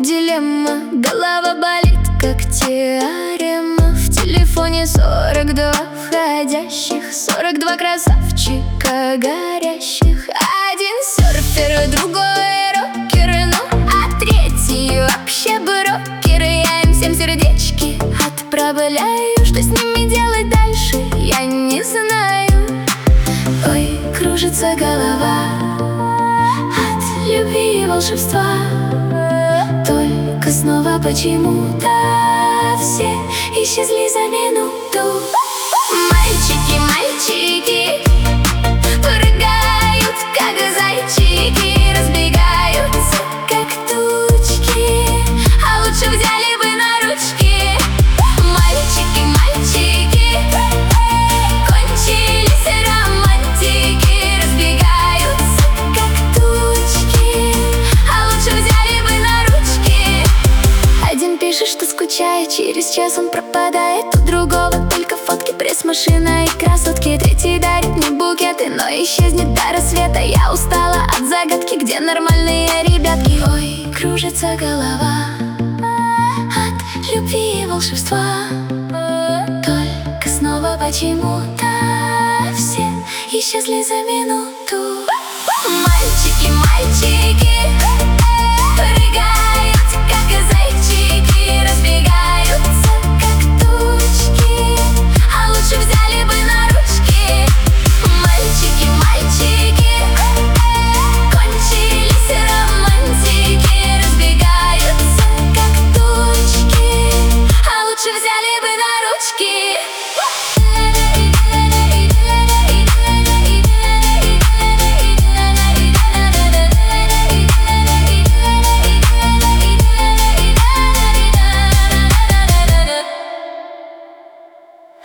дилемма. Голова болит, как теорема. В телефоне 42 входящих, 42 красавчика горящих. Один серфер, другой рокер, ну а третий вообще брокер. Я им всем сердечки отправляю. Что с ними делать дальше, я не знаю. Ой, кружится голова от любви и волшебства. Только снова почему-то все исчезли за минуту. Мальчики, мальчики прыгают, как зайчики, разбегаются, как тучки, а лучше взяли бы на ручки. Мальчики, мальчики, кончились романтики, разбегаются, как тучки, а лучше взяли бы на ручки. Один пишет, что скучает, через час он пропадает. У другого только фотки, пресс-машина и красотки. Третий дарит мне букеты, но исчезнет до рассвета. Я устала от загадки, где нормальные ребятки. Ой, кружится голова от любви и волшебства. Только снова почему-то все исчезли за минуту. Мальчики, мальчики прыгают, как зайчики, разбегаются, как тучки, а лучше взяли бы на ручки. Мальчики, мальчики, кончились романтики, разбегаются, как тучки, а лучше взяли бы на ручки.